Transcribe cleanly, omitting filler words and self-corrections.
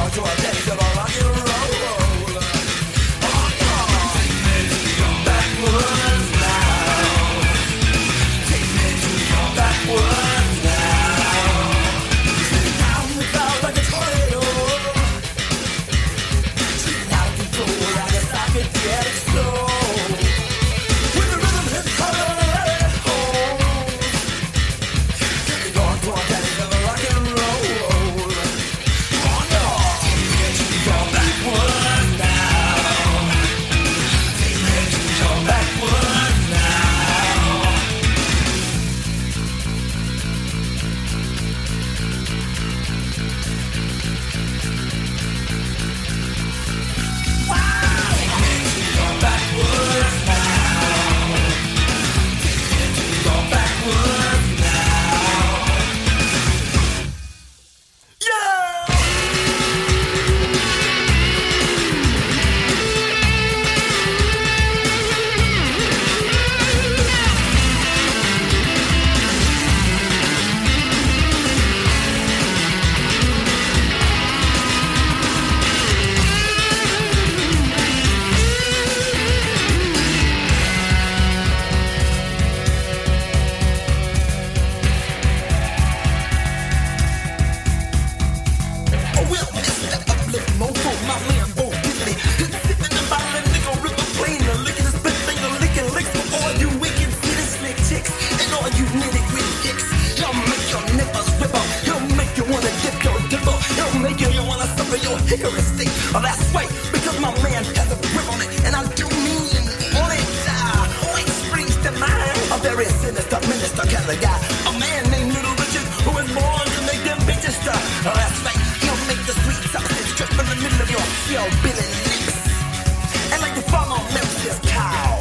Hickory stick. Oh, that's right, because my man has a grip on it, and I do mean on it. Which springs to mind a very sinister minister kind of guy, a man named Little Richard, who was born to make them bitches stir. Oh, that's right, he'll make the sweet sausage drip in the middle of your hillbilly lips, and like the farmer milks his cow.